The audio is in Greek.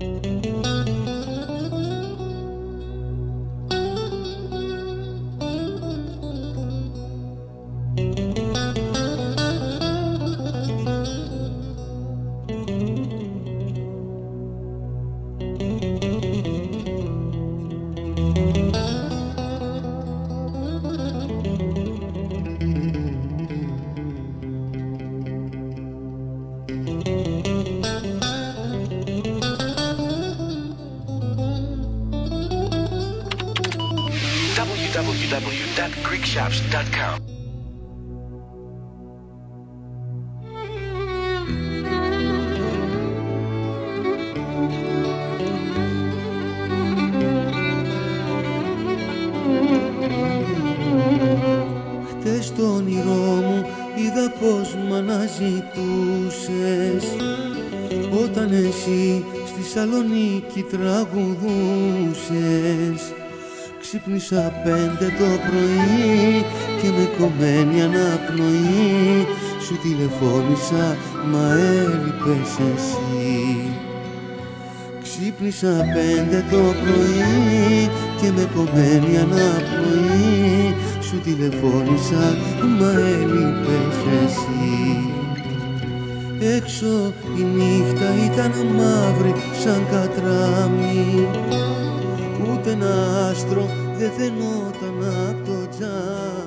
www.greekshops.com. Χτες στο όνειρό μου είδα πως μ' αναζητούσες όταν εσύ στη Σαλονίκη τραγουδούσες. Ξύπνησα 5 το πρωί και με κομμένη αναπνοή σου τηλεφώνησα, μα έλειπες εσύ. Ξύπνησα 5 το πρωί και με κομμένη αναπνοή σου τηλεφώνησα, μα έλειπες εσύ. Έξω η νύχτα ήταν μαύρη σαν κατράμι, ούτε ένα άστρο δεν φαινόταν απ' το τζάμι.